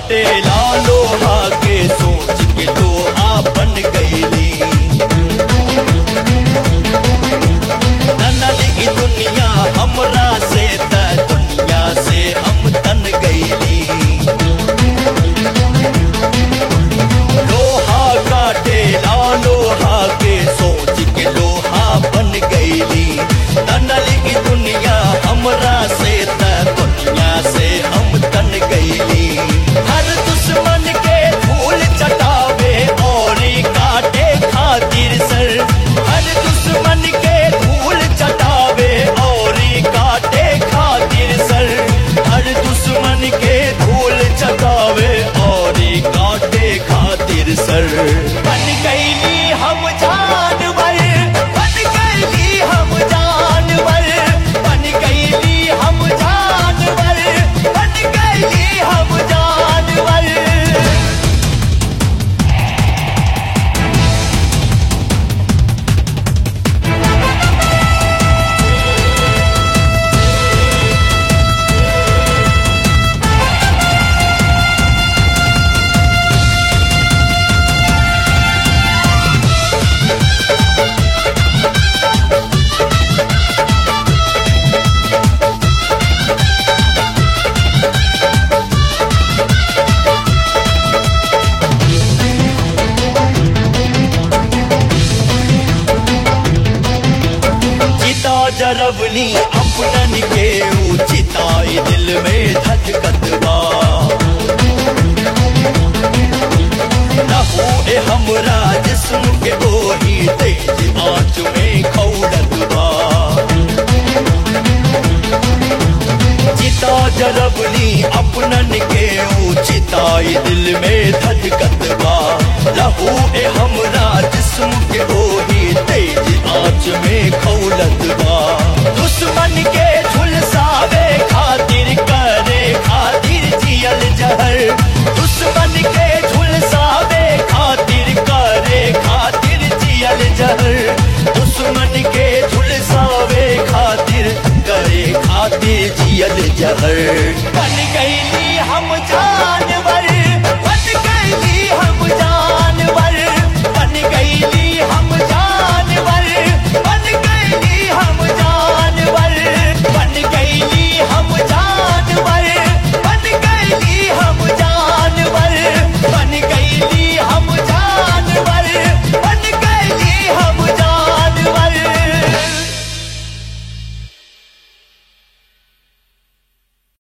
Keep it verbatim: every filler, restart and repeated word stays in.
काटे लोहा के सोच के लोहा बन गईली। तनल की दुनिया हमरा से त दुनिया से हम तन गईली। लोहा काटे लोहा के सोच के लोहा बन गईली। तनल की दुनिया हमरा से त दुनिया से हम तन गईली। हर दुश्मन के धूल चटावे और काटे खातिर सर। हर दुश्मन के धूल चटावे और काटे खातिर सर। हर दुश्मन के धूल चटावे और काटे खातिर सर। बन गईली हम जानवर, बन गईली हम जानवर, बन गईली हम जानवर, बन गईली हम जानवर। जरबनी अपनन के चिताई दिल में धधकत बा। लहू ए हमरा जिस्म के ओही तेज आँच में खौलत बा। चिता जरबनी अपनन के चिताई दिल में धधकत बा। लहू ए हमरा